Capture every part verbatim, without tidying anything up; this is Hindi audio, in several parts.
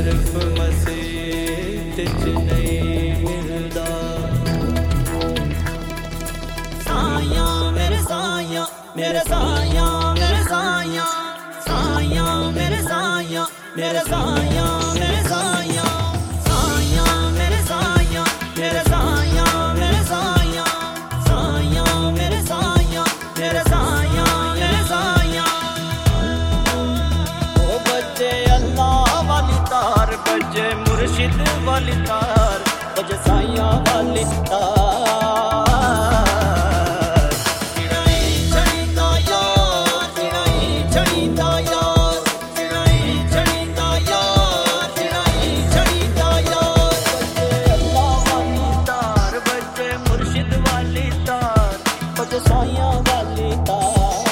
सिर्फ मसीत च नहीं मिलदा। साया मेरे साया मेरे साया मेरे साया साया मेरे साया मेरे साया मेरे साया साया मेरे साया मेरे साया मेरे साया साया मेरे साया मेरे साया मेरे साया। ओ बच्चे अल्लाह वाली तार बजे मुर्शिद वाली तार बजे साया वाली तार। साया वाली तार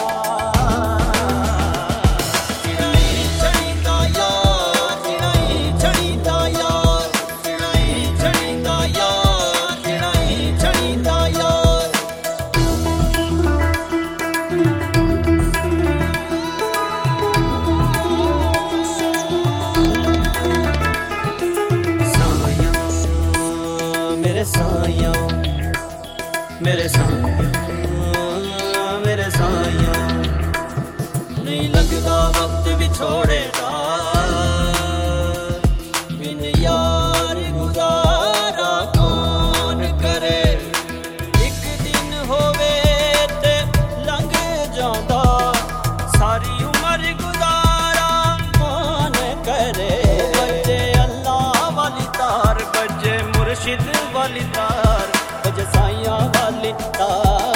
चिड़ाई चढ़ीदा यार चिड़ाई चढ़ीदा यार चिड़ाई चढ़ीदा यार चिड़ाई चढ़ीदा यार। साया मेरे साया मेरे साया मेरे साया नहीं लगदा वक्त बिछोड़े दा बिन यार गुजारा कौन करे। एक दिन होवे ते लंघ जांदा सारी उम्र गुजारा कौन करे। बजे अल्लाह वाली तार बजे मुर्शिद वाली तार बजे साया वाली तार।